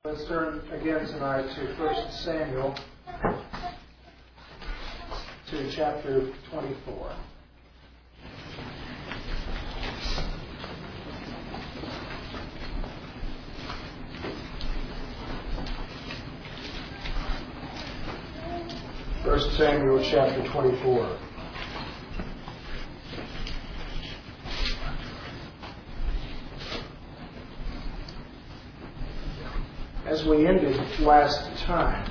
Let's turn again tonight to 1 Samuel, to chapter 24. First Samuel chapter 24. As we ended last time,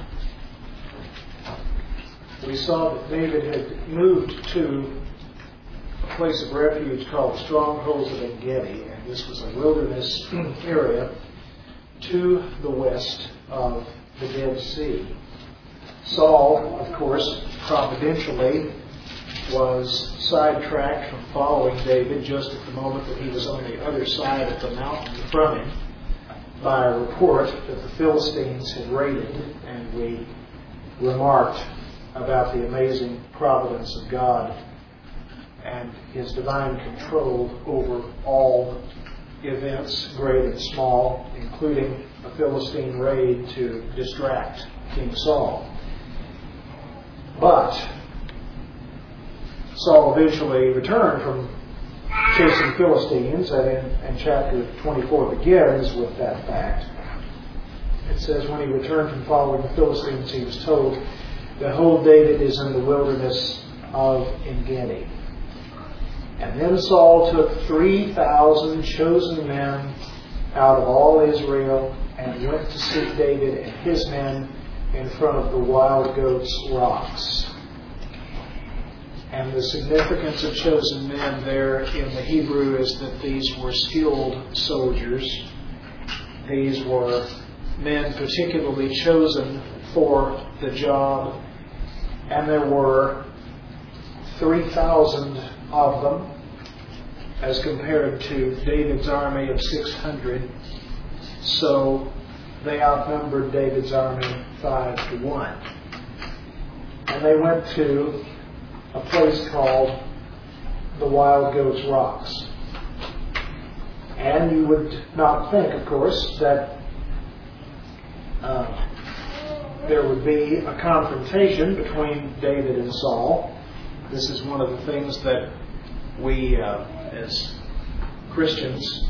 we saw that David had moved to a place of refuge called the Strongholds of En-gedi, and this was a wilderness area to the west of the Dead Sea. Saul, of course, providentially was sidetracked from following David just at the moment that he was on the other side of the mountain from him, by a report that the Philistines had raided, and we remarked about the amazing providence of God and His divine control over all events, great and small, including a Philistine raid to distract King Saul. But Saul eventually returned from chasing Philistines, and chapter 24 begins with that fact. It says, when he returned from following the Philistines, he was told, "Behold, David is in the wilderness of En-gedi." And then Saul took 3,000 chosen men out of all Israel and went to seek David and his men in front of the Wild Goats Rocks. And the significance of chosen men there in the Hebrew is that these were skilled soldiers. These were men particularly chosen for the job. And there were 3,000 of them as compared to David's army of 600. So they outnumbered David's army 5-1. And they went to a place called the Wild Goats Rocks. And you would not think, of course, that there would be a confrontation between David and Saul. This is one of the things that we, as Christians,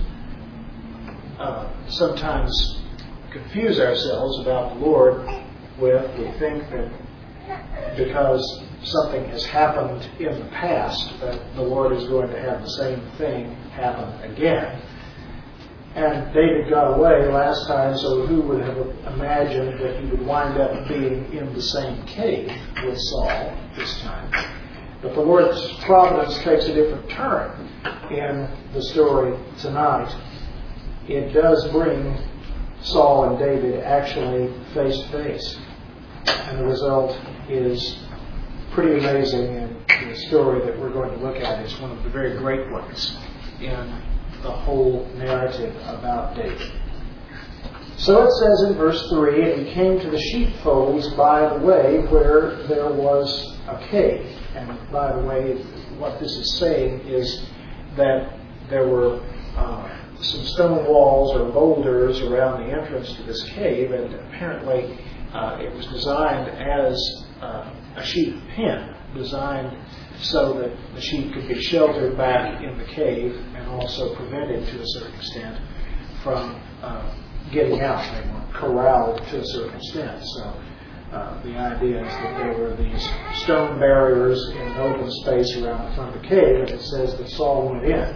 sometimes confuse ourselves about the Lord with. We think that because something has happened in the past, that the Lord is going to have the same thing happen again. And David got away last time, so who would have imagined that he would wind up being in the same cave with Saul this time? But the Lord's providence takes a different turn in the story tonight. It does bring Saul and David actually face to face. And the result is pretty amazing, and the story that we're going to look at is one of the very great ones in the whole narrative about David. So it says in verse 3, "And he came to the sheepfolds by the way where there was a cave." And by the way, what this is saying is that there were some stone walls or boulders around the entrance to this cave, and apparently it was designed as a sheep pen, designed so that the sheep could be sheltered back in the cave and also prevented to a certain extent from getting out. They were corralled to a certain extent. So the idea is that there were these stone barriers in an open space around the front of the cave, and it says that Saul went in.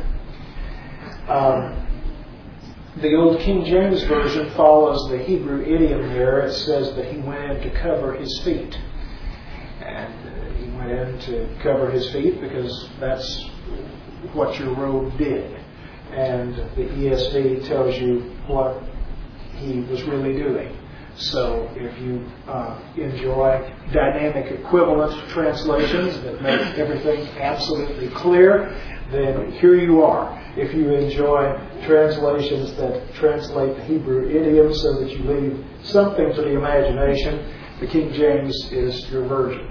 The old King James Version follows the Hebrew idiom there. It says that he went in to cover his feet. And he went in to cover his feet because that's what your robe did. And the ESV tells you what he was really doing. So if you enjoy dynamic equivalent translations that make everything absolutely clear, then here you are. If you enjoy translations that translate the Hebrew idiom so that you leave something to the imagination, the King James is your version.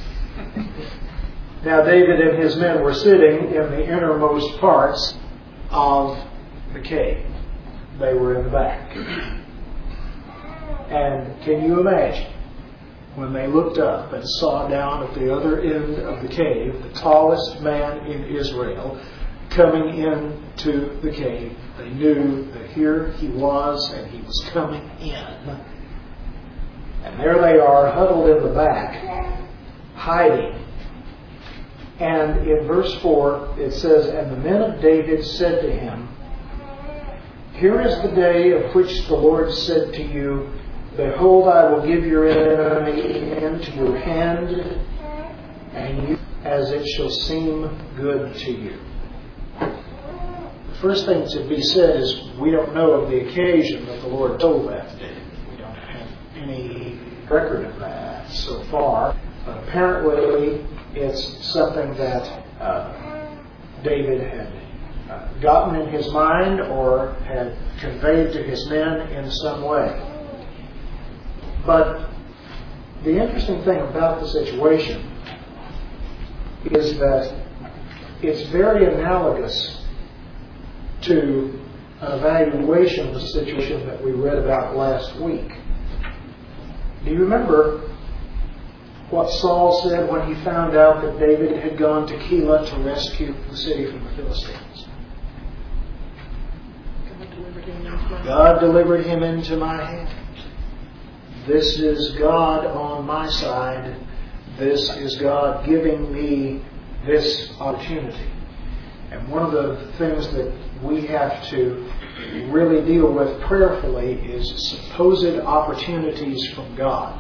Now David and his men were sitting in the innermost parts of the cave. They were in the back. And can you imagine when they looked up and saw down at the other end of the cave the tallest man in Israel coming into the cave? They knew that here he was and he was coming in. And there they are, huddled in the back, hiding. And in verse 4 it says, "And the men of David said to him, Here is the day of which the Lord said to you, Behold, I will give your enemy into your hand, and you as it shall seem good to you." The first thing to be said is we don't know of the occasion that the Lord told that to David. We don't have any record of that so far. But apparently it's something that David had gotten in his mind or had conveyed to his men in some way. But the interesting thing about the situation is that it's very analogous to an evaluation of the situation that we read about last week. Do you remember what Saul said when he found out that David had gone to Keilah to rescue the city from the Philistines? God delivered him into my hand. This is God on my side. This is God giving me this opportunity. And one of the things that we have to really deal with prayerfully is supposed opportunities from God.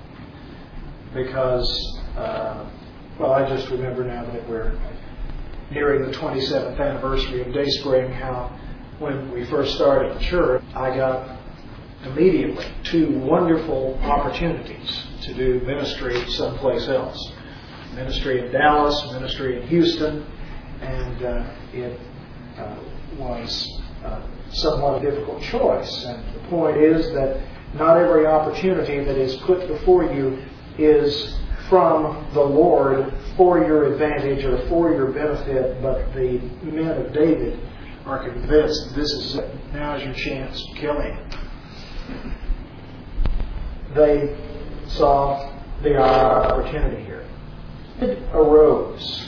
Because, I just remember now that we're nearing the 27th anniversary of Dayspring, how when we first started church, I got immediately 2 wonderful opportunities to do ministry someplace else. Ministry in Dallas, ministry in Houston, and it was somewhat a difficult choice. And the point is that not every opportunity that is put before you is from the Lord for your advantage or for your benefit, but the men of David are convinced this is it. Now's your chance to kill him. They saw the opportunity here. It arose.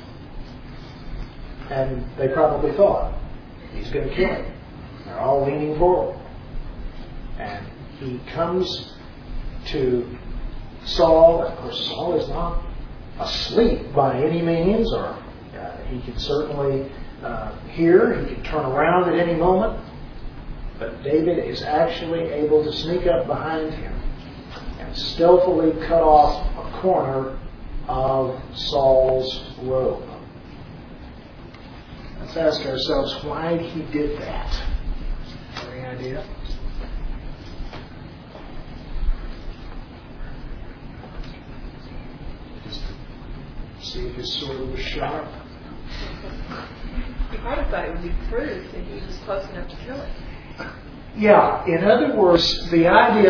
And they probably thought, he's going to kill him. They're all leaning forward. And he comes to Saul. Of course, Saul is not asleep by any means, or he can certainly hear. He can turn around at any moment. But David is actually able to sneak up behind him and stealthily cut off a corner of Saul's robe. Let's ask ourselves why he did that. Any idea? Just to see if his sword was sharp. He might have thought it would be proof that he was close enough to kill him. Yeah, in other words, the idea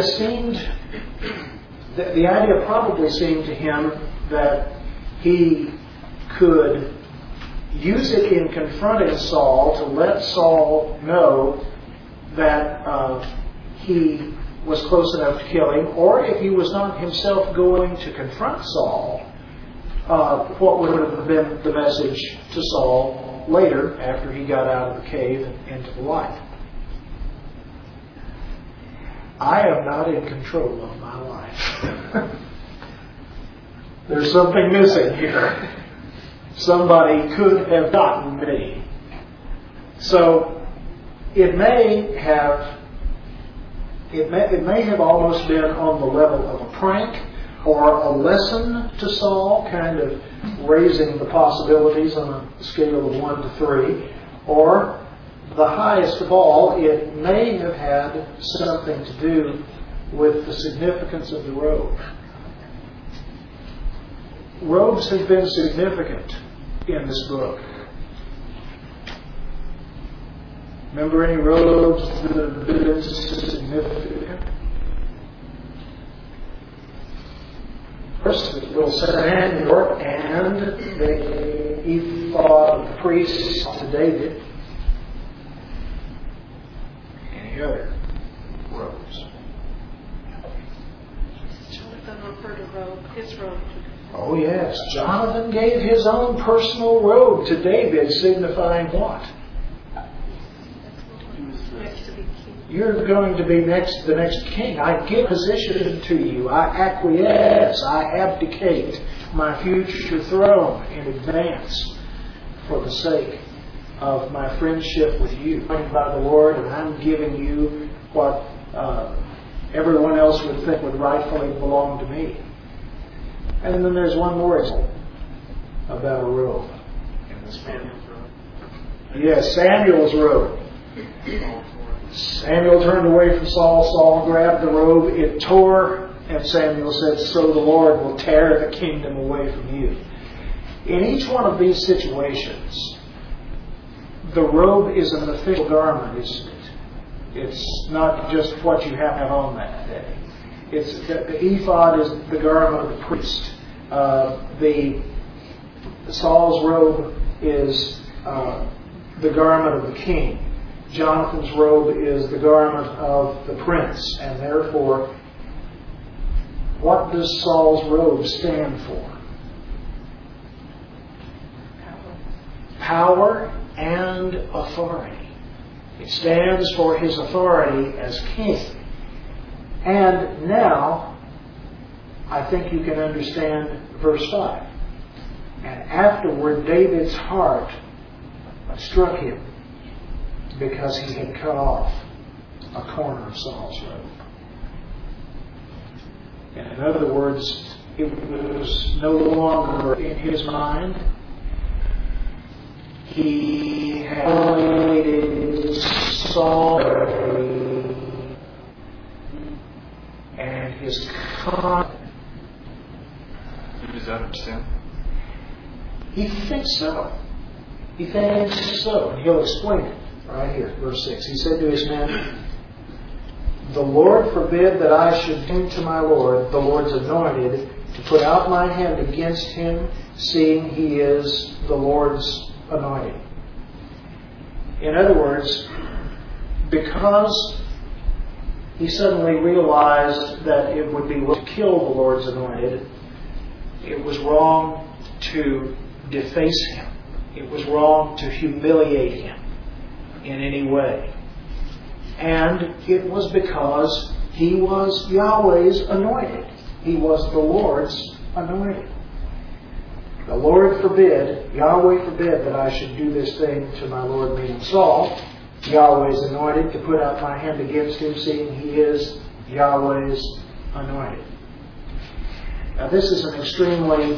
probably seemed to him that he could use it in confronting Saul to let Saul know that he was close enough to kill him, or if he was not himself going to confront Saul, what would have been the message to Saul later after he got out of the cave and into the light. I am not in control of my life. There's something missing here. Somebody could have gotten me. So it may have almost been on the level of a prank or a lesson to Saul, kind of raising the possibilities on a scale of 1 to 3, or the highest of all, it may have had something to do with the significance of the robe. Robes have been significant in this book. Remember any robes that have been significant? First, it will Samuel and the ephod of the priests to David. Any other robes? the robe, his robe to him. Oh yes, Jonathan gave his own personal robe to David, signifying what? Next to be king. You're going to be the next king. I give position to you. I acquiesce. I abdicate my future throne in advance for the sake of my friendship with you. I'm by the Lord, and I'm giving you what everyone else would think would rightfully belong to me. And then there's one more example about a robe in this book. Yes, Samuel's robe. Samuel turned away from Saul. Saul grabbed the robe. It tore, and Samuel said, "So the Lord will tear the kingdom away from you." In each one of these situations, the robe is an official garment, isn't it? It's not just what you have on that day. It's the ephod is the garment of the priest. Saul's robe is the garment of the king. Jonathan's robe is the garment of the prince. And therefore, what does Saul's robe stand for? Power and authority. It stands for his authority as king. And now, I think you can understand verse 5. And afterward, David's heart struck him because he had cut off a corner of Saul's robe. And in other words, it was no longer in his mind. He had violated Saul and his conduct. Does that understand? He thinks so. He thinks so. And he'll explain it right here, verse 6. He said to his men, "The Lord forbid that I should do to my Lord, the Lord's anointed, to put out my hand against him, seeing he is the Lord's anointed." In other words, because he suddenly realized that it would be wrong to kill the Lord's anointed, it was wrong to deface him. It was wrong to humiliate him in any way. And it was because he was Yahweh's anointed. He was the Lord's anointed. The Lord forbid, Yahweh forbid that I should do this thing to my Lord, meaning Saul, Yahweh's anointed, to put out my hand against him, seeing he is Yahweh's anointed. Now this is an extremely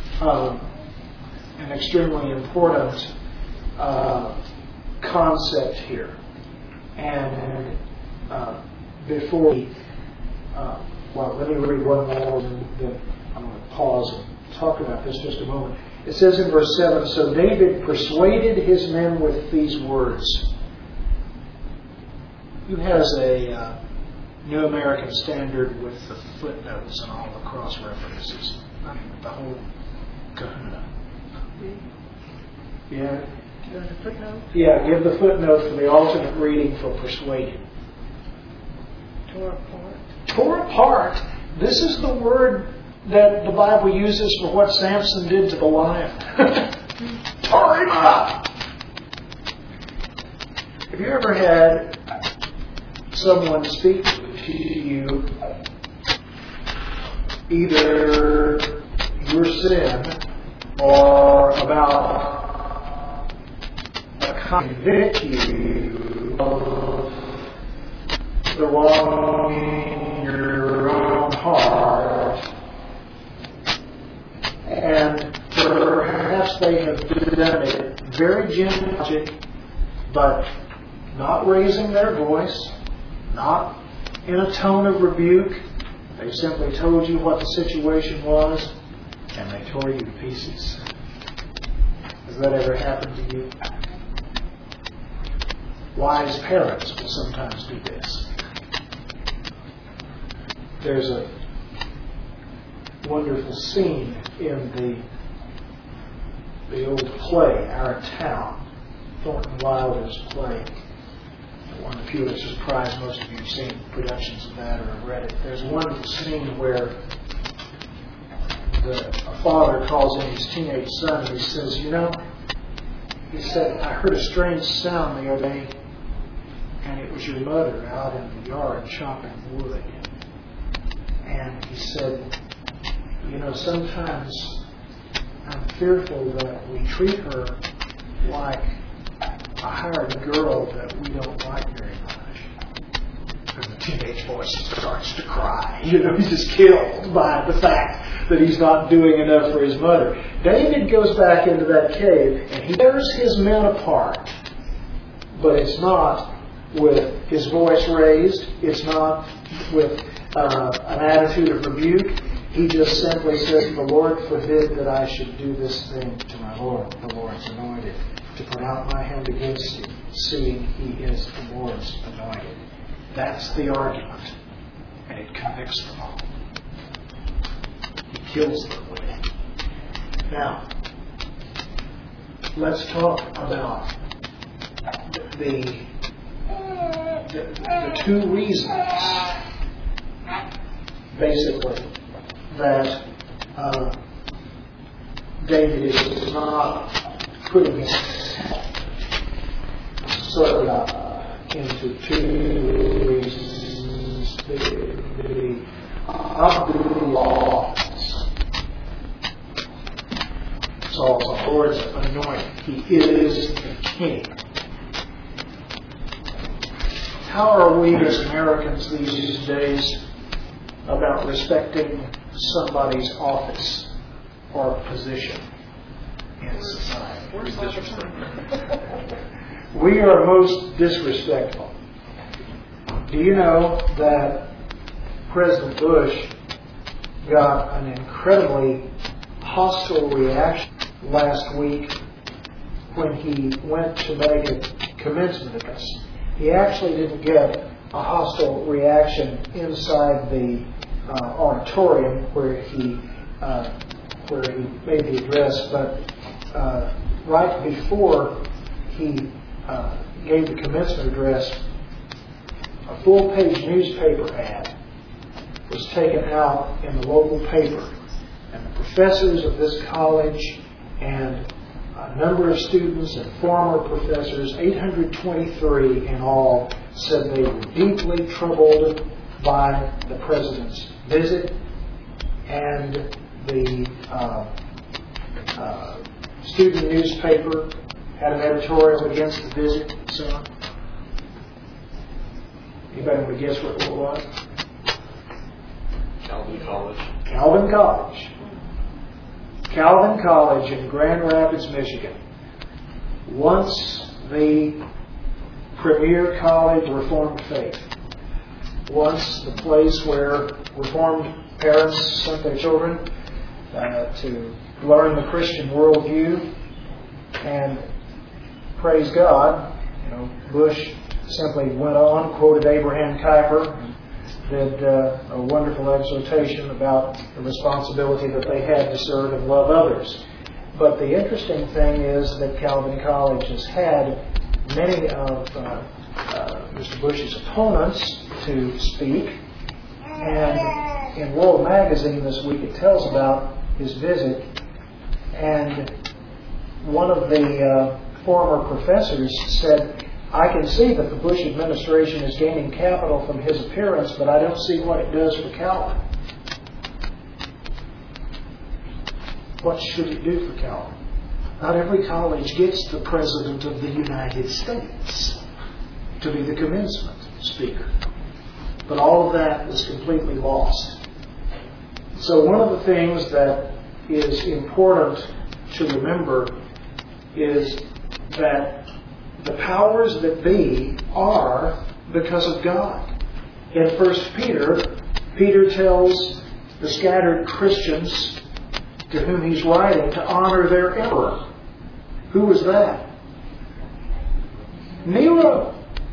important concept here. And before we, let me read one more, and then I'm going to pause and talk about this just a moment. It says in verse 7, "So David persuaded his men with these words." Who has a New American Standard with the footnotes and all the cross references? I mean, the whole kahuna. Yeah? Do you want a footnote? Yeah, give the footnote for the alternate reading for persuaded. Tore apart. Tore apart. This is the word that the Bible uses for what Samson did to the lion. Tore him up. Have you ever had someone speak to you either your sin or about convict you of the wrong in your own heart, and perhaps they have done it very gently, but not raising their voice, not in a tone of rebuke. They simply told you what the situation was, and they tore you to pieces. Has that ever happened to you? Wise parents will sometimes do this. There's a wonderful scene in the old play, Our Town, Thornton Wilder's play. One of the Pulitzer's Prize, most of you have seen productions of that or have read it. There's a wonderful scene where a father calls in his teenage son and he says, he said, I heard a strange sound the other day, and it was your mother out in the yard chopping wood. And he said, sometimes I'm fearful that we treat her like a hired girl that we don't like very much. And the teenage boy starts to cry. He's just killed by the fact that he's not doing enough for his mother. David goes back into that cave and he tears his men apart. But it's not with his voice raised. It's not with an attitude of rebuke. He just simply says, the Lord forbid that I should do this thing to my Lord, the Lord's anointed, to put out my hand against him, seeing he is the Lord's anointed. That's the argument. And it convicts them all. He kills them with it. Now, let's talk about the two reasons, basically, that David is not putting himself into two reasons. The laws. Saul's the Lord's anointed. He is the king. How are we as Americans these days about respecting somebody's office or position in society? We are most disrespectful. Do you know that President Bush got an incredibly hostile reaction last week when he went to make a commencement address? He actually didn't get a hostile reaction inside the auditorium where he made the address, but right before he gave the commencement address, a full-page newspaper ad was taken out in the local paper, and the professors of this college and a number of students and former professors, 823 in all, said they were deeply troubled by the president's visit, and the student newspaper had an editorial against the visit and so on. Anybody want to guess what it was? Calvin College. Calvin College. Calvin College in Grand Rapids, Michigan. Once the premier college of Reformed faith. Once the place where Reformed parents sent their children to learn the Christian worldview. And praise God, Bush simply went on, quoted Abraham Kuyper, and did a wonderful exhortation about the responsibility that they had to serve and love others. But the interesting thing is that Calvin College has had many of Mr. Bush's opponents to speak. And in World Magazine this week it tells about his visit. And one of the former professors said, I can see that the Bush administration is gaining capital from his appearance, but I don't see what it does for Calvin. What should it do for Calvin? Not every college gets the President of the United States to be the commencement speaker. But all of that is completely lost. So one of the things that is important to remember is that the powers that be are because of God. In 1 Peter, Peter tells the scattered Christians to whom he's writing to honor their emperor. Who was that? Nero.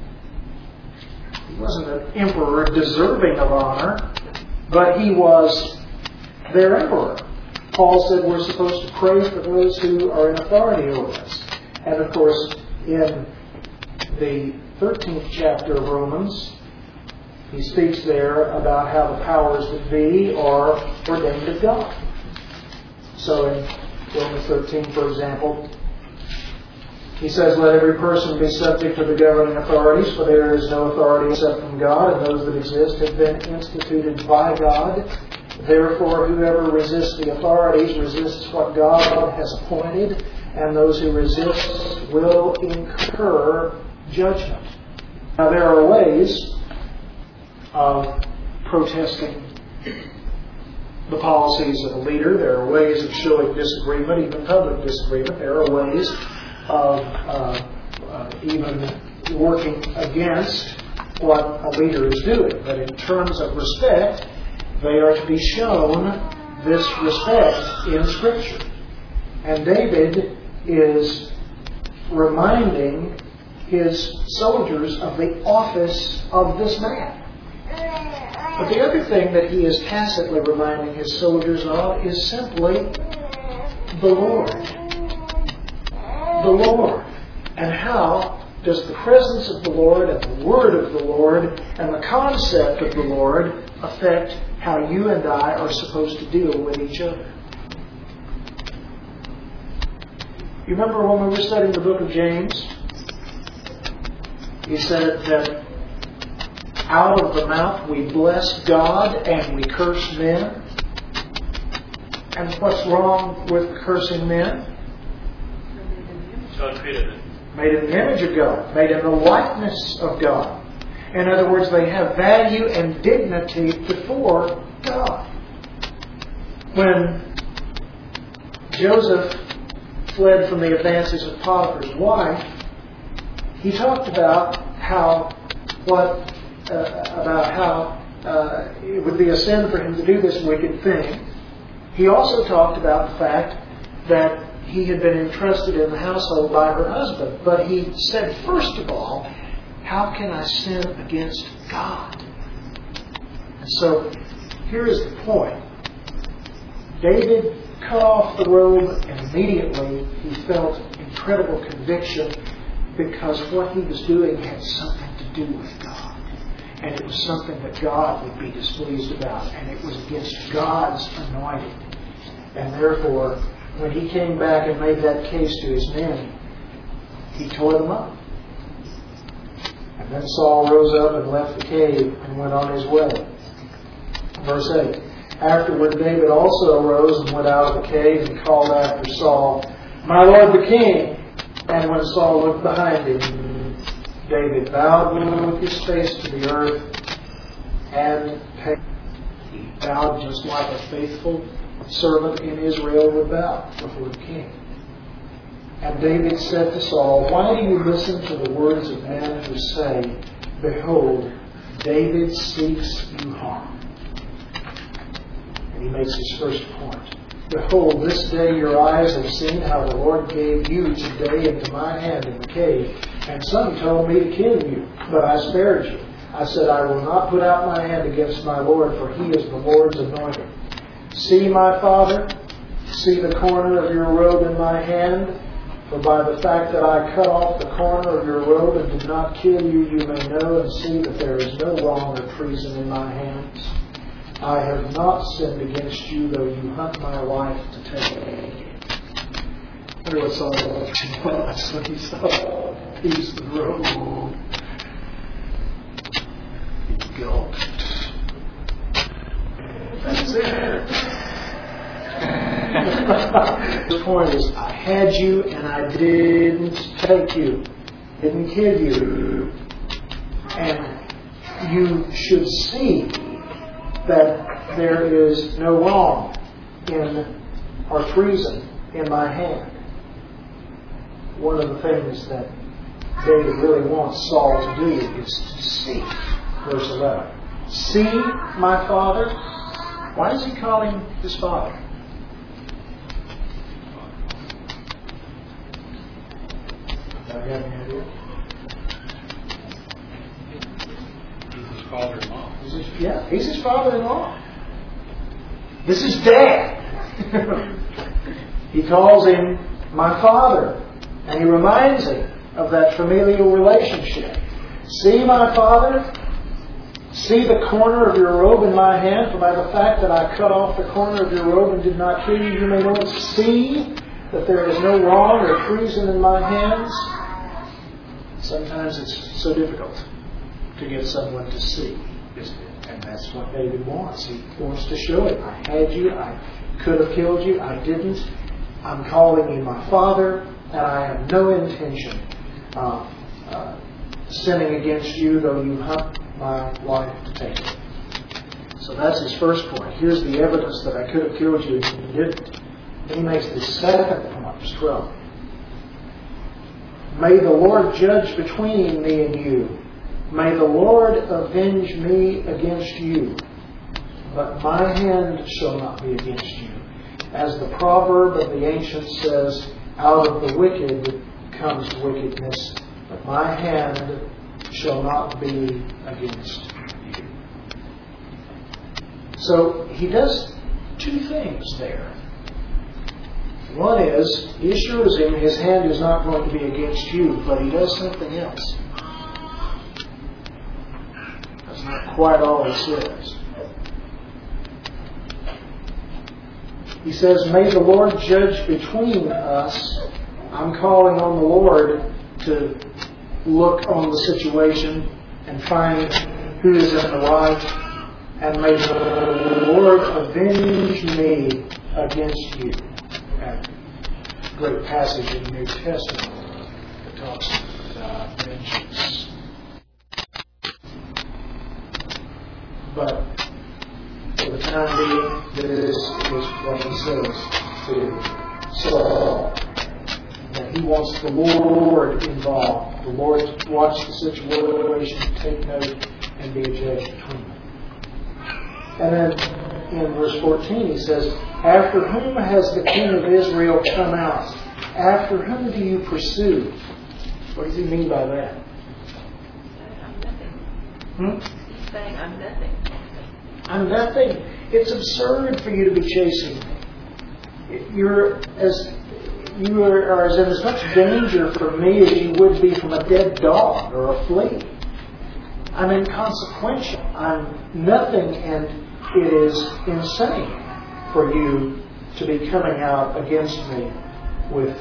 He wasn't an emperor deserving of honor, but he was their emperor. Paul said we're supposed to pray for those who are in authority over us. And of course, in the 13th chapter of Romans, he speaks there about how the powers that be are ordained of God. So in Romans 13, for example, he says, let every person be subject to the governing authorities, for there is no authority except from God, and those that exist have been instituted by God. Therefore, whoever resists the authorities resists what God has appointed, and those who resist will incur judgment. Now, there are ways of protesting the policies of a leader. There are ways of showing disagreement, even public disagreement. There are ways of even working against what a leader is doing. But in terms of respect, they are to be shown this respect in Scripture. And David is reminding his soldiers of the office of this man. But the other thing that he is tacitly reminding his soldiers of is simply the Lord. The Lord. And how does the presence of the Lord and the Word of the Lord and the concept of the Lord affect how you and I are supposed to deal with each other? You remember when we were studying the book of James? He said that out of the mouth we bless God and we curse men. And what's wrong with cursing men? God created it. Made in the image of God. Made in the likeness of God. In other words, they have value and dignity before God. When Joseph fled from the advances of Potiphar's wife, he talked about how it would be a sin for him to do this wicked thing. He also talked about the fact that he had been entrusted in the household by her husband. But he said, first of all, how can I sin against God? And so, here is the point. David cut off the robe, and immediately he felt incredible conviction because what he was doing had something to do with God. And it was something that God would be displeased about. And it was against God's anointing. And therefore, when he came back and made that case to his men, he tore them up. And then Saul rose up and left the cave and went on his way. Verse 8. Afterward David also arose and went out of the cave and called after Saul, My Lord the King. And when Saul looked behind him, David bowed with his face to the earth and he bowed just like a faithful servant in Israel would bow before the king. And David said to Saul, Why do you listen to the words of men who say, Behold, David seeks you harm? And he makes his first point. Behold, this day your eyes have seen how the Lord gave you today into my hand in the cave. And some told me to kill you, but I spared you. I said, I will not put out my hand against my Lord, for he is the Lord's anointed. See, my father, see the corner of your robe in my hand. For by the fact that I cut off the corner of your robe and did not kill you, you may know and see that there is no wrong or treason in my hands. I have not sinned against you, though you hunt my life to take me. I wonder what Saul was when he saw a piece of robe. He gulped. That's it. The point is, I had you and I didn't take you. Didn't kill you. And you should see that there is no wrong or treason in my hand. One of the things that David really wants Saul to do is to see. Verse 11. See, my father. Why does he call him his father? Do you have any idea? He's his father-in-law. He's his father-in-law. This is Dad. He calls him my father. And he reminds him of that familial relationship. See, my father? See the corner of your robe in my hand, for by the fact that I cut off the corner of your robe and did not kill you, you may know and see that there is no wrong or treason in my hands. Sometimes it's so difficult to get someone to see, isn't it? And that's what David wants. He wants to show it. I had you. I could have killed you. I didn't. I'm calling you my Father, and I have no intention of sinning against you, though you hunt my life to take it. So that's his first point. Here's the evidence that I could have killed you and you didn't. Then he makes the second point, verse 12. May the Lord judge between me and you. May the Lord avenge me against you. But my hand shall not be against you. As the proverb of the ancients says, out of the wicked comes wickedness, but my hand shall not be against you. So he does two things there. One is, he assures him his hand is not going to be against you, but he does something else. That's not quite all he says. He says, may the Lord judge between us. I'm calling on the Lord to look on the situation and find who is in the right. And may the Lord avenge me against you. A great passage in the New Testament that talks about vengeance. But for the time being, this is what he says to Saul. That he wants the Lord involved. The Lord to watch the situation, take note, and be a judge between them. And then in verse 14 he says, after whom has the king of Israel come out? After whom do you pursue? What does he mean by that? I'm nothing. He's saying I'm nothing. I'm nothing. It's absurd for you to be chasing me. You are as in as much danger from me as you would be from a dead dog or a flea. I'm inconsequential. I'm nothing, and it is insane for you to be coming out against me with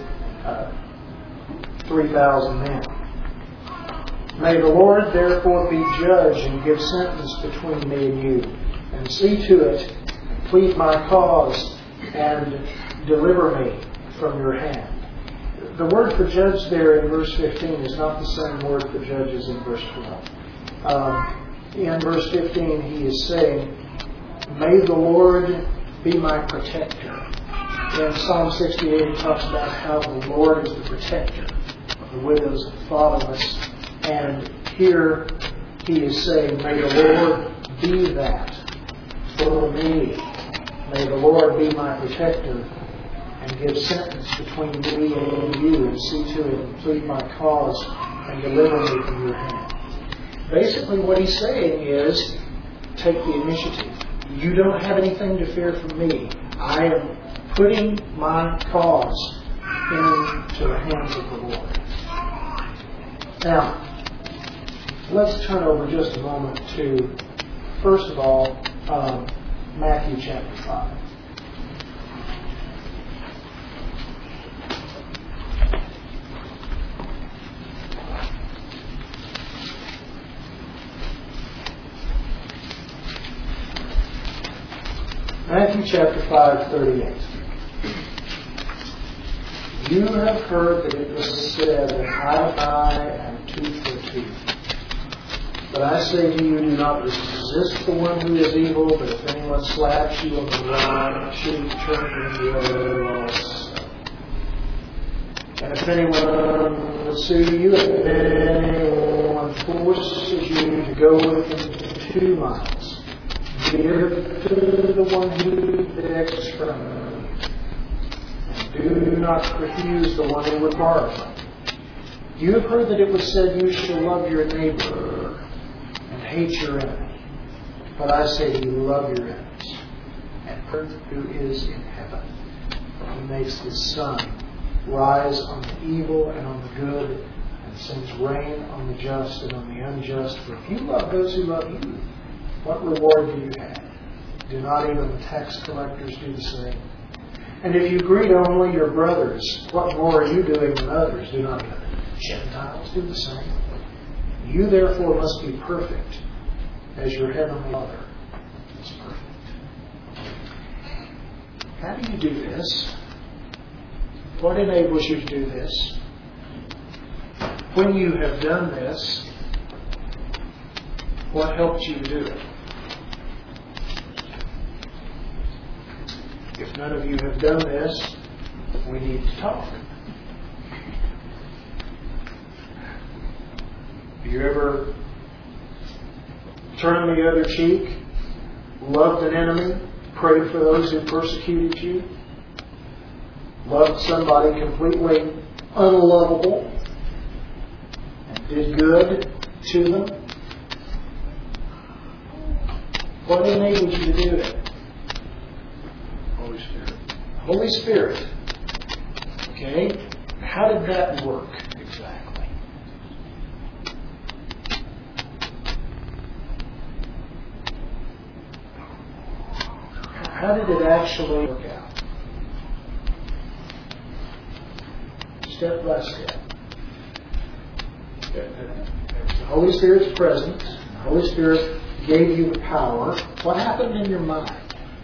3,000 men. May the Lord therefore be judge and give sentence between me and you, and see to it, plead my cause, and deliver me from your hand. The word for judge there in verse 15 is not the same word for judge as in verse 12. In verse 15 he is saying, may the Lord be my protector. In Psalm 68 he talks about how the Lord is the protector of the widows and fatherless. And here he is saying, may the Lord be that for me. May the Lord be my protector and give sentence between me and you, and see to it and plead my cause and deliver me from your hand. Basically what he's saying is, take the initiative. You don't have anything to fear from me. I am putting my cause into the hands of the Lord. Now, let's turn over just a moment to, first of all, Matthew chapter 5. Matthew chapter 5, 38. You have heard that it was said, an eye for an eye and tooth for a tooth. But I say to you, do not resist the one who is evil, but if anyone slaps you on the right cheek, turn to him the other also. And if anyone would sue you, if anyone forces you to go with him 2 miles, give to the one who begs from you. Do not refuse the one who would borrow from you. You have heard that it was said, you shall love your neighbor and hate your enemy. But I say to you, love your enemies, and earth who is in heaven. For he makes his sun rise on the evil and on the good, and sends rain on the just and on the unjust. For if you love those who love you, what reward do you have? Do not even the tax collectors do the same? And if you greet only your brothers, what more are you doing than others? Do not even Gentiles do the same? You therefore must be perfect, as your heavenly Father is perfect. How do you do this? What enables you to do this? When you have done this, what helps you to do it? If none of you have done this, we need to talk. Have you ever turned the other cheek, loved an enemy, prayed for those who persecuted you, loved somebody completely unlovable, and did good to them? What enabled you to do it? Holy Spirit. Holy Spirit. Okay? How did that work exactly? How did it actually work out? Step by step. The Holy Spirit's presence. The Holy Spirit gave you the power. What happened in your mind?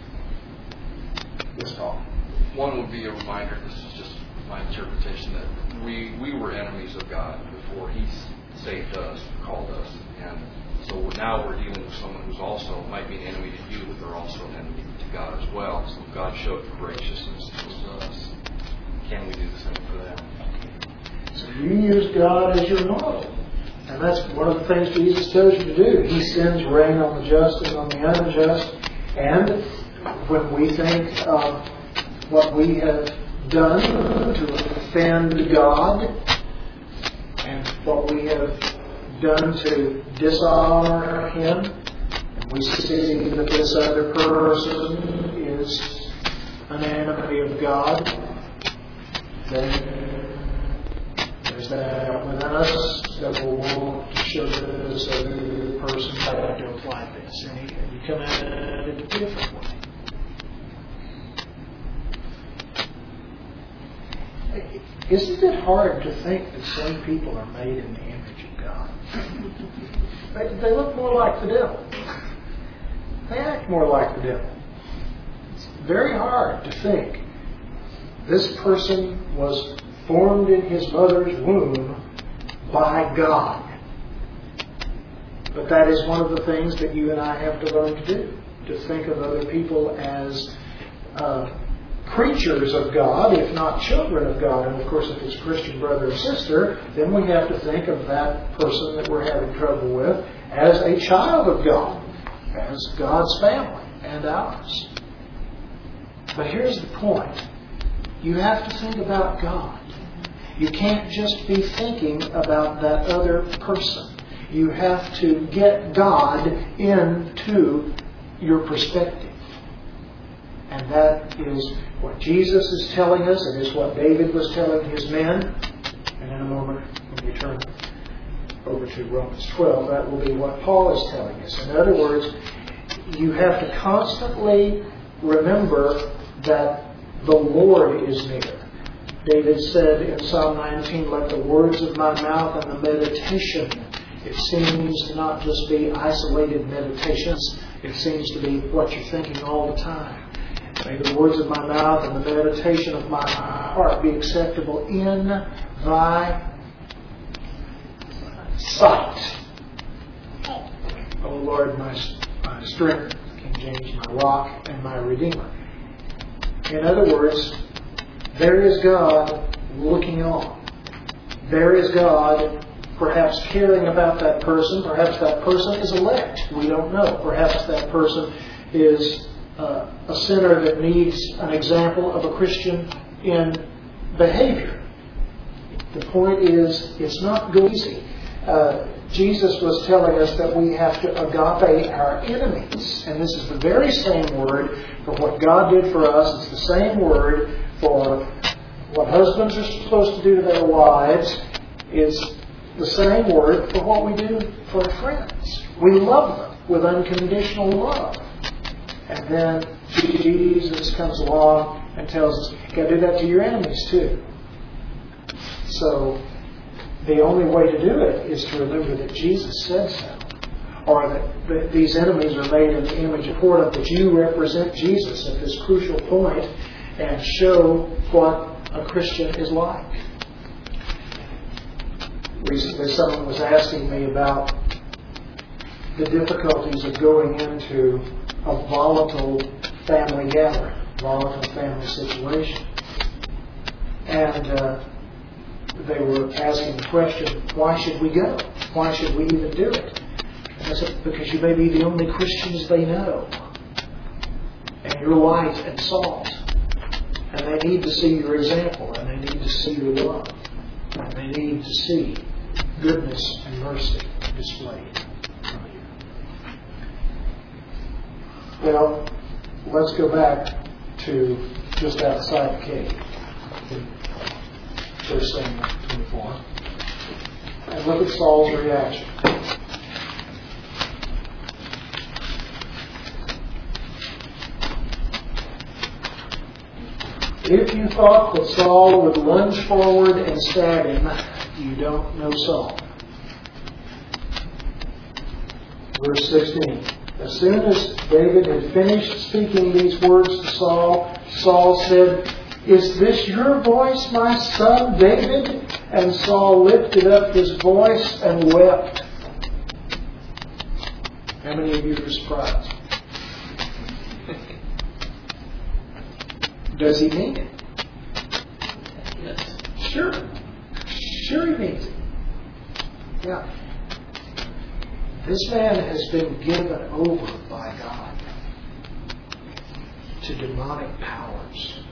Yes, Paul. One would be a reminder, this is just my interpretation, that we were enemies of God before He saved us, called us. And so now we're dealing with someone who's also might be an enemy to you, but they're also an enemy to God as well. So God showed graciousness to us. Can we do the same for them? So you use God as your model. And that's one of the things Jesus tells you to do. He sends rain on the just and on the unjust. And when we think of what we have done to offend God and what we have done to dishonor Him, and we see that this other person is an enemy of God, then there's that within us that will want to show this other person how to apply this. And you come at it a different way. Isn't it hard to think that some people are made in the image of God? They look more like the devil. They act more like the devil. It's very hard to think this person was formed in his mother's womb by God. But that is one of the things that you and I have to learn to do. To think of other people as creatures of God, if not children of God. And of course, if it's Christian brother or sister, then we have to think of that person that we're having trouble with as a child of God, as God's family and ours. But here's the point. You have to think about God. You can't just be thinking about that other person. You have to get God into your perspective. And that is what Jesus is telling us, and is what David was telling his men. And in a moment, when we turn over to Romans 12, that will be what Paul is telling us. In other words, you have to constantly remember that the Lord is near. David said in Psalm 19, let the words of my mouth and the meditation, it seems to not just be isolated meditations, it seems to be what you're thinking all the time. May the words of my mouth and the meditation of my heart be acceptable in thy sight. O Lord, my strength, King James, my rock and my redeemer. In other words, there is God looking on. There is God perhaps caring about that person. Perhaps that person is elect. We don't know. Perhaps that person is a sinner that needs an example of a Christian in behavior. The point is, it's not go easy. Jesus was telling us that we have to agape our enemies. And this is the very same word for what God did for us. It's the same word for what husbands are supposed to do to their wives. It's the same word for what we do for friends. We love them. with unconditional love. And then Jesus comes along and tells us, you got to do that to your enemies too. So the only way to do it is to remember that Jesus said so. Or that these enemies are made in the image and form of, that you represent Jesus at this crucial point and show what a Christian is like. Recently someone was asking me about the difficulties of going into a volatile family gathering, volatile family situation. And they were asking the question, why should we go? Why should we even do it? And I said, because you may be the only Christians they know. And you're light and salt. And they need to see your example. And they need to see your love. And they need to see goodness and mercy displayed from you. Well, let's go back to just outside the cave. 1 Samuel 24. And look at Saul's reaction. If you thought that Saul would lunge forward and stab him, you don't know Saul. Verse 16. As soon as David had finished speaking these words to Saul, Saul said, "Is this your voice, my son David?" And Saul lifted up his voice and wept. How many of you are surprised? Does he mean it? Yes. Sure. Sure he means it. Yeah. This man has been given over by God to demonic powers.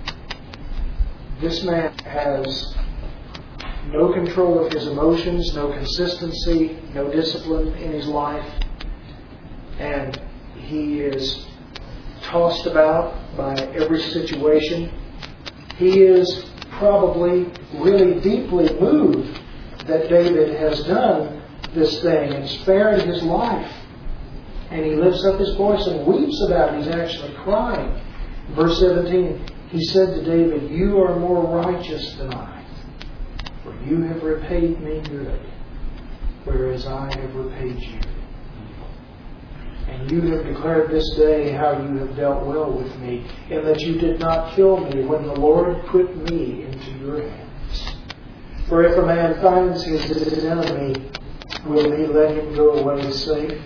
This man has no control of his emotions, no consistency, no discipline in his life, and he is tossed about by every situation. He is probably really deeply moved that David has done this thing and spared his life. And he lifts up his voice and weeps about it. He's actually crying. Verse 17, he said to David, "You are more righteous than I, for you have repaid me good, whereas I have repaid you. And you have declared this day how you have dealt well with me, in that you did not kill me when the Lord put me into your hands. For if a man finds his enemy, will he let him go away safe?"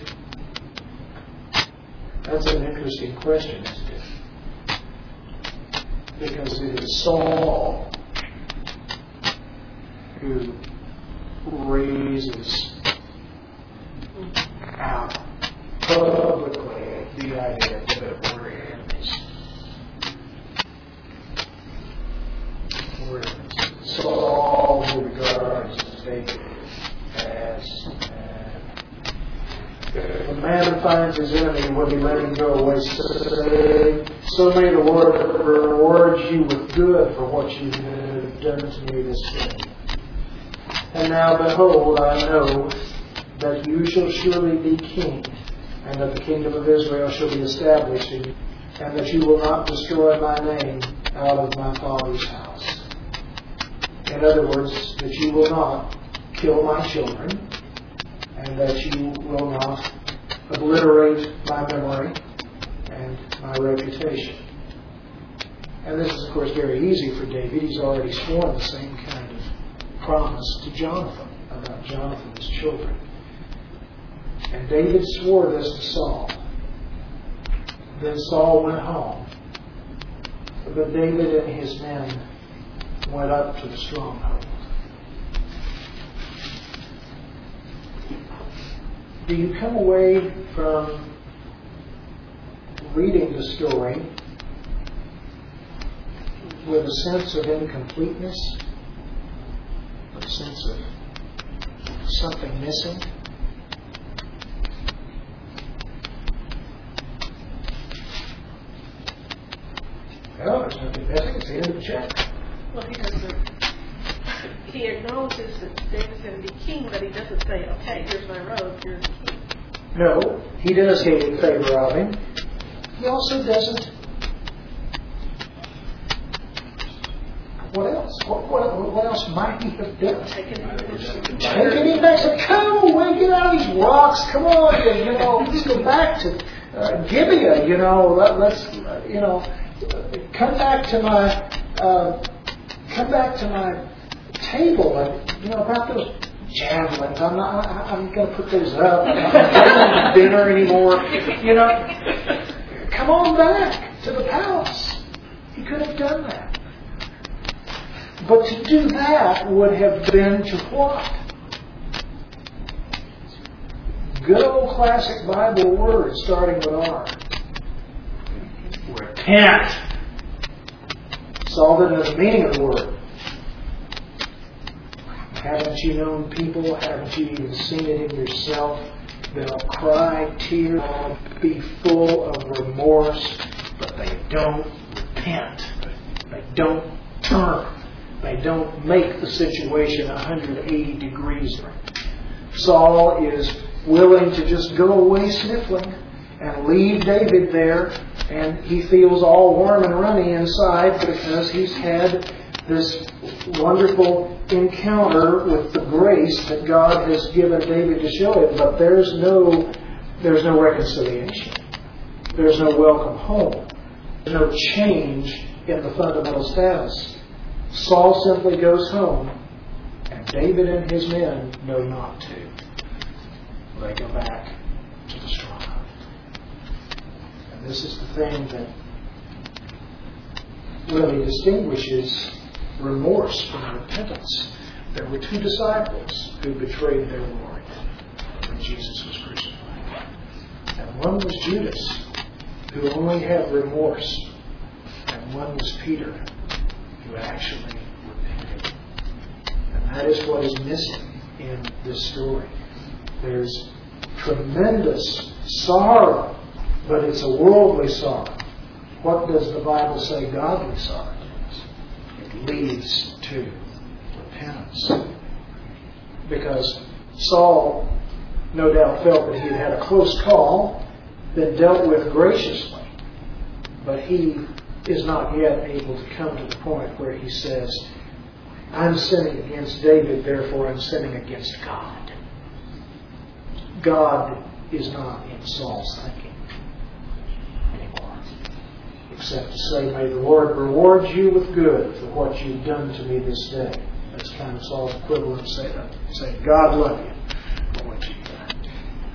That's an interesting question, isn't it? Because it is Saul who raises out publicly the idea that we're enemies. We're enemies. Saul who regards David as if a man finds his enemy, will he let him go away safe? So may the Lord reward you with good for what you have done to me this day. And now behold, I know that you shall surely be king, and that the kingdom of Israel shall be established in you, and that you will not destroy my name out of my father's house. In other words, that you will not kill my children, and that you will not obliterate my memory and my reputation. And this is, of course, very easy for David. He's already sworn the same kind of promise to Jonathan about Jonathan's children. And David swore this to Saul. Then Saul went home. But David and his men went up to the stronghold. Do you come away from reading the story with a sense of incompleteness? A sense of something missing? No, there's nothing missing. It's the end of the chapter. Well, he acknowledges that David's going to be king, but he doesn't say, "Okay, here's my robe, here's the king." No, he does hate in favor of him. He also doesn't. What else? What else might he have done? Taking him back. Say, come away, get out of these rocks. Come on, let's go back to Gibeah. Let's come back to my table. And about those javelins. I'm going to put those up. I'm not doing dinner anymore. Come on back to the palace. He could have done that. But to do that would have been to what? Good old classic Bible words starting with R. Repent. Saul didn't know the meaning of the word. Haven't you known people? Haven't you even seen it in yourself? They'll cry tears, be full of remorse, but they don't repent. They don't turn. They don't make the situation 180 degrees. Saul is willing to just go away sniffling and leave David there, and he feels all warm and runny inside because he's had this wonderful encounter with the grace that God has given David to show him. But there's no reconciliation. There's no welcome home. There's no change in the fundamental status. Saul simply goes home, and David and his men know not to. They go back to the stronghold. And this is the thing that really distinguishes remorse from repentance. There were two disciples who betrayed their Lord when Jesus was crucified. And one was Judas, who only had remorse. And one was Peter, who actually repented. And that is what is missing in this story. There's tremendous sorrow, but it's a worldly sorrow. What does the Bible say godly sorrow is? It leads to repentance. Because Saul no doubt felt that he had had a close call, been dealt with graciously, but he is not yet able to come to the point where he says, I'm sinning against David, therefore I'm sinning against God. God is not in Saul's thinking anymore, except to say, may the Lord reward you with good for what you've done to me this day. That's kind of Saul's equivalent to saying, God love you for what you've done.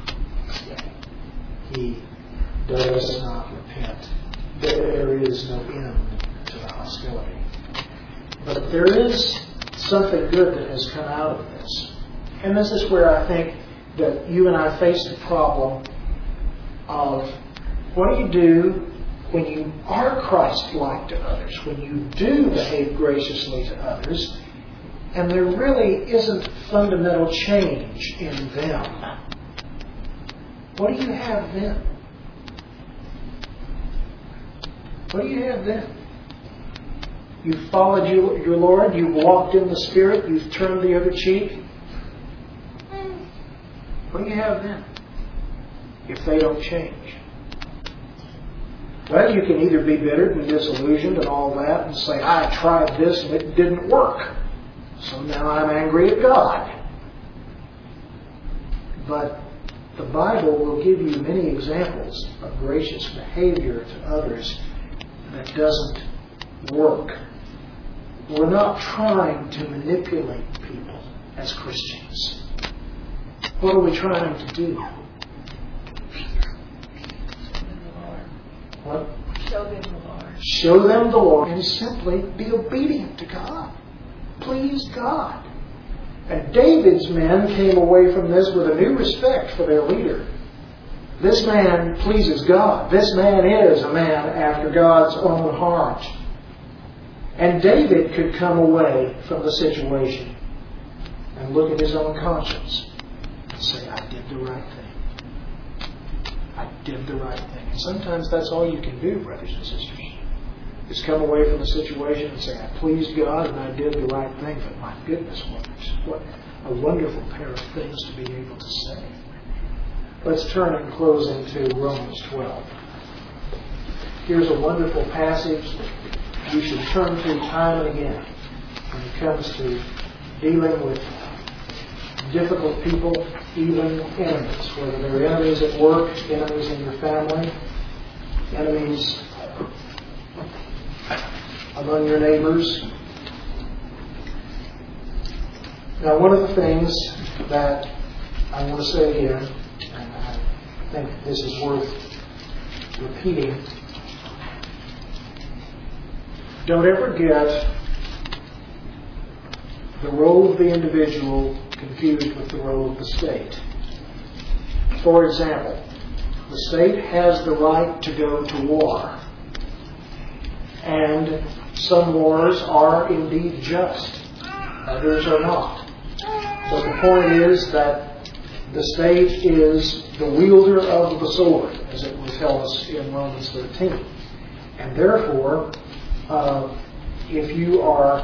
He does not repent. There is no end to the hostility. But there is something good that has come out of this. And this is where I think that you and I face the problem of what do you do when you are Christ-like to others, when you do behave graciously to others, and there really isn't fundamental change in them. What do you have then? What do you have then? You've followed your Lord, you've walked in the Spirit, you've turned the other cheek. What do you have then if they don't change? Well, you can either be bitter and disillusioned and all that and say, I tried this and it didn't work, so now I'm angry at God. But the Bible will give you many examples of gracious behavior to others that doesn't work. We're not trying to manipulate people as Christians. What are we trying to do? What? Show them the Lord. Show them the Lord and simply be obedient to God. Please God. And David's men came away from this with a new respect for their leader. This man pleases God. This man is a man after God's own heart. And David could come away from the situation and look at his own conscience and say, I did the right thing. I did the right thing. And sometimes that's all you can do, brothers and sisters. Is come away from the situation and say, I pleased God and I did the right thing. But my goodness, what a wonderful pair of things to be able to say. Let's turn in closing to Romans 12. Here's a wonderful passage that you should turn to time and again when it comes to dealing with difficult people, even enemies, whether they're enemies at work, enemies in your family, enemies among your neighbors. Now, one of the things that I want to say here, and I think this is worth repeating, don't ever get the role of the individual confused with the role of the state. For example, the state has the right to go to war, and some wars are indeed just, others are not. But the point is that the state is the wielder of the sword, as it will tell us in Romans 13. And therefore, if you are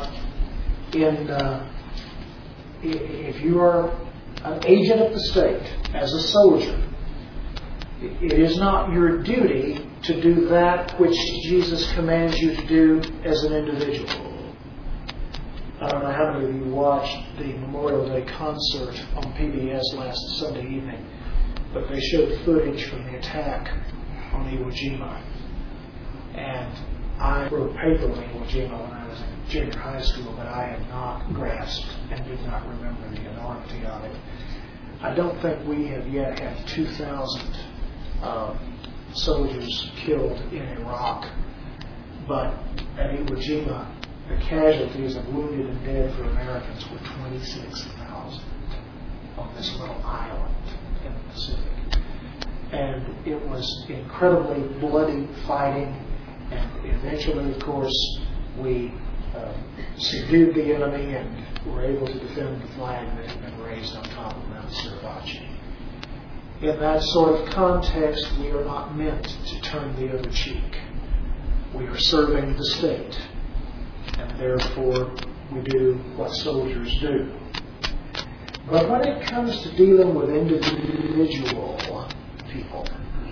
an agent of the state as a soldier, it is not your duty to do that which Jesus commands you to do as an individual. I don't know how many of you watched the Memorial Day concert on PBS last Sunday evening, but they showed footage from the attack on Iwo Jima. And I wrote a paper on Iwo Jima when I was in junior high school, but I had not grasped and did not remember the enormity of it. I don't think we have yet had 2,000 soldiers killed in Iraq, but at Iwo Jima, the casualties of wounded and dead for Americans were 26,000 on this little island in the Pacific. And it was incredibly bloody fighting, and eventually, of course, we subdued the enemy and were able to defend the flag that had been raised on top of Mount Suribachi. In that sort of context, we are not meant to turn the other cheek. We are serving the state, and therefore we do what soldiers do. But when it comes to dealing with individual people,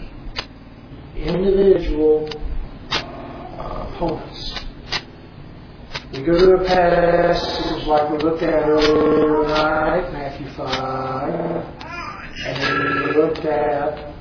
individual opponents, we go to a passage like we looked at earlier tonight, Matthew 5, and then we looked at,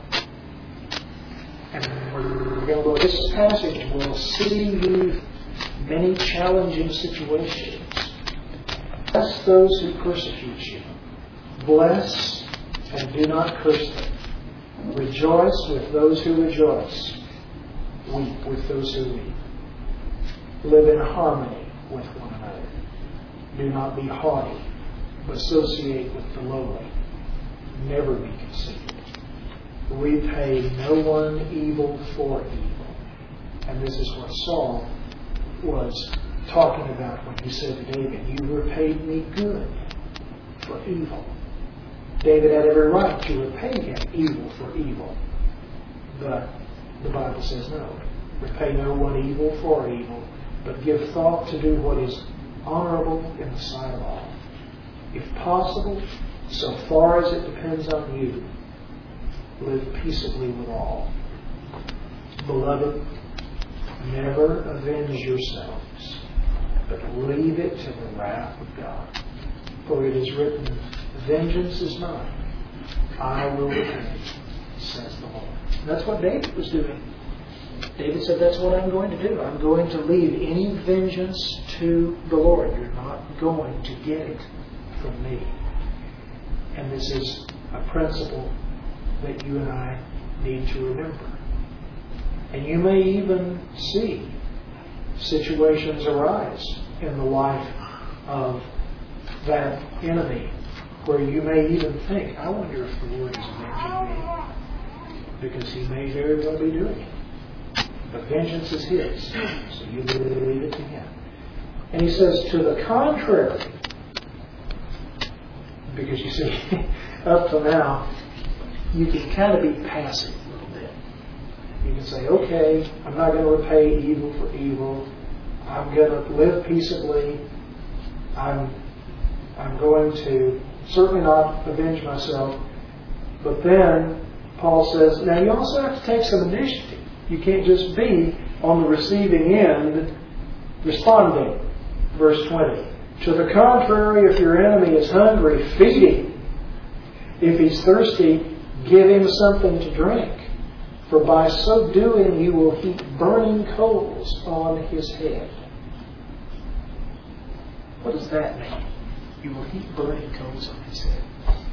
and we're going to go to this passage, and we'll see many challenging situations. Bless those who persecute you. Bless and do not curse them. Rejoice with those who rejoice. Weep with those who weep. Live in harmony with one another. Do not be haughty, but associate with the lowly. Never be conceited. Repay no one evil for evil. And this is what Saul was talking about when he said to David, you repaid me good for evil. David had every right to repay him evil for evil. But the Bible says no. Repay no one evil for evil, but give thought to do what is honorable in the sight of all. If possible, so far as it depends on you, live peaceably with all. Beloved, never avenge yourselves, but leave it to the wrath of God. For it is written, vengeance is mine, I will repay, says the Lord. And that's what David was doing. David said, that's what I'm going to do. I'm going to leave any vengeance to the Lord. You're not going to get it from me. And this is a principle that you and I need to remember. And you may even see situations arise in the life of that enemy where you may even think, I wonder if the Lord is avenging me. Because he may very well be doing it. But vengeance is his, so you leave it to him. And he says, to the contrary, because you see, up to now, you can kind of be passive a little bit. You can say, okay, I'm not going to repay evil for evil. I'm going to live peaceably. I'm going to certainly not avenge myself. But then Paul says, now you also have to take some initiative. You can't just be on the receiving end responding. Verse 20. To the contrary, if your enemy is hungry, feed him. If he's thirsty, give him something to drink. For by so doing you will heap burning coals on his head. What does that mean? You will heap burning coals on his head.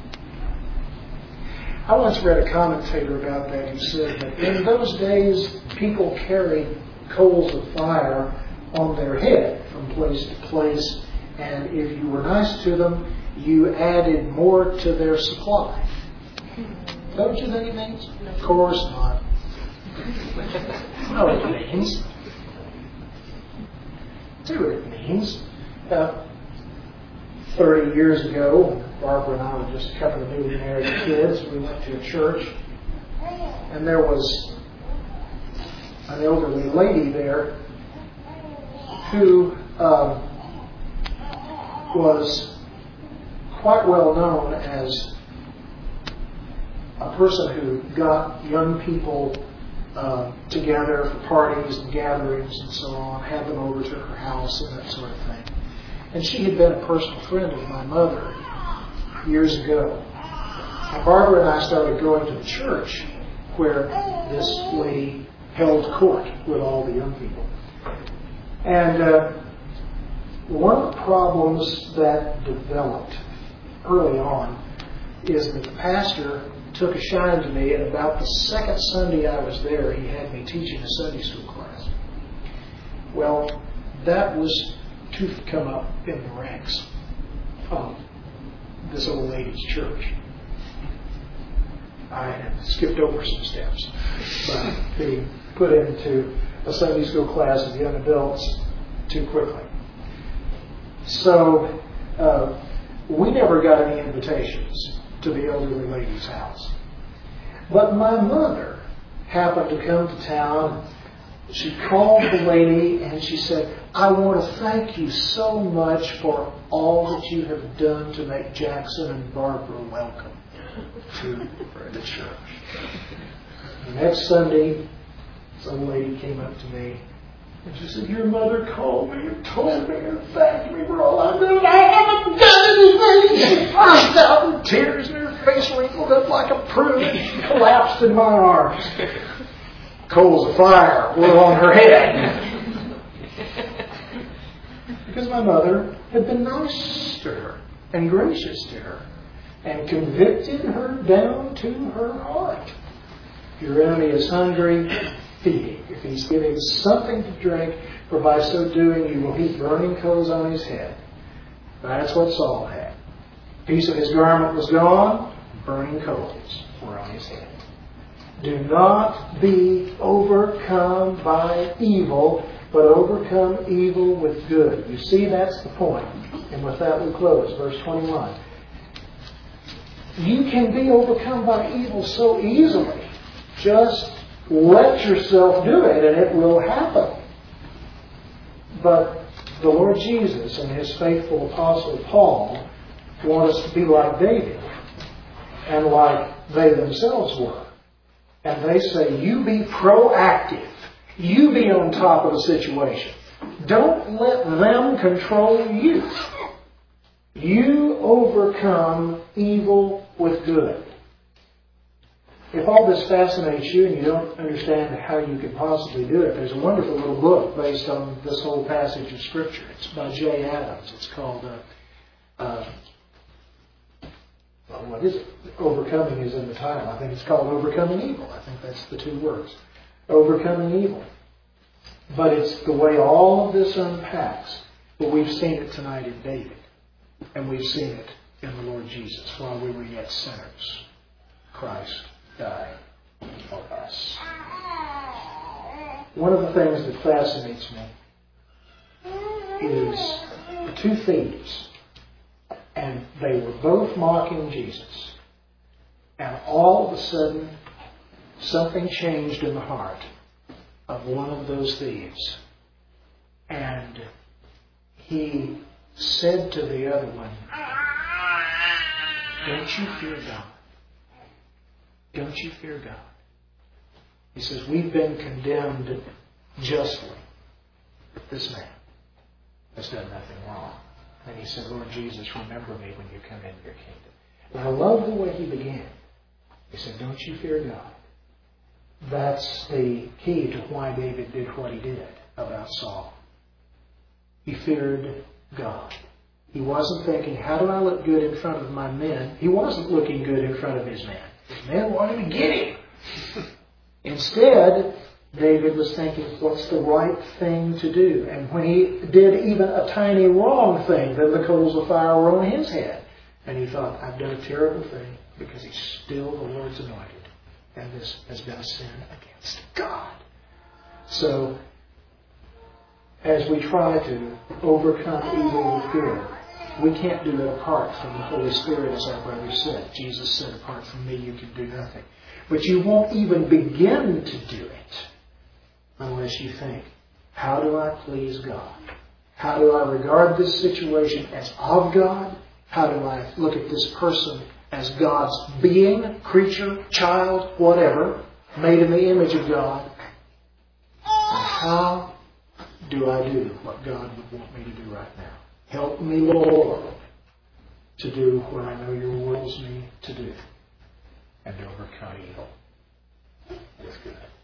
I once read a commentator about that who said that in those days people carried coals of fire on their head from place to place, and if you were nice to them, you added more to their supply. Don't you think it means? Of course not. No, it means. See what it means. 30 years ago, Barbara and I were just a couple of newly married kids. We went to a church, and there was an elderly lady there who was quite well known as a person who got young people together for parties and gatherings and so on, had them over to her house and that sort of thing. And she had been a personal friend of my mother years ago. And Barbara and I started going to the church where this lady held court with all the young people. And one of the problems that developed early on is that the pastor took a shine to me, and about the second Sunday I was there, he had me teaching a Sunday school class. Well, that was to come up in the ranks of this old lady's church. I had skipped over some steps by being put into a Sunday school class of young adults too quickly. So we never got any invitations to the elderly lady's house. But my mother happened to come to town. She called the lady and she said, I want to thank you so much for all that you have done to make Jackson and Barbara welcome to the church. The next Sunday, some lady came up to me and she said, your mother called me and told me and thanked me for all I've done. I haven't done anything. She burst out in tears and her face wrinkled up like a prune and she collapsed in my arms. Coals of fire were on her head. Because my mother had been nice to her and gracious to her and convicted her down to her heart. If your enemy is hungry, feed him. If he's giving something to drink, for by so doing you will heap burning coals on his head. That's what Saul had. A piece of his garment was gone, burning coals were on his head. Do not be overcome by evil, but overcome evil with good. You see, that's the point. And with that we close. Verse 21. You can be overcome by evil so easily. Just let yourself do it and it will happen. But the Lord Jesus and His faithful apostle Paul want us to be like David and like they themselves were. And they say, you be proactive. You be on top of the situation. Don't let them control you. You overcome evil with good. If all this fascinates you and you don't understand how you could possibly do it, there's a wonderful little book based on this whole passage of Scripture. It's by Jay Adams. It's called, what is it? Overcoming is in the title. I think it's called Overcoming Evil. I think that's the two words. Overcoming Evil. But it's the way all of this unpacks. But we've seen it tonight in David. And we've seen it in the Lord Jesus. While we were yet sinners, Christ died for us. One of the things that fascinates me is the two thieves. And they were both mocking Jesus. And all of a sudden, something changed in the heart of one of those thieves. And he said to the other one, don't you fear God? don't you fear God? He says, we've been condemned justly. This man has done nothing wrong. And he said, Lord Jesus, remember me when you come into your kingdom. And I love the way he began. He said, don't you fear God? That's the key to why David did what he did about Saul. He feared God. He wasn't thinking, how do I look good in front of my men? He wasn't looking good in front of his men. His men wanted to get him. Instead, David was thinking, what's the right thing to do? And when he did even a tiny wrong thing, then the coals of fire were on his head. And he thought, I've done a terrible thing because he's still the Lord's anointed. And this has been a sin against God. So, as we try to overcome evil with good, we can't do it apart from the Holy Spirit, as our brother said. Jesus said, apart from me, you can do nothing. But you won't even begin to do it unless you think, how do I please God? How do I regard this situation as of God? How do I look at this person as God's being, creature, child, whatever, made in the image of God? And how do I do what God would want me to do right now? Help me, Lord, to do what I know your will me to do and to overcome evil with good.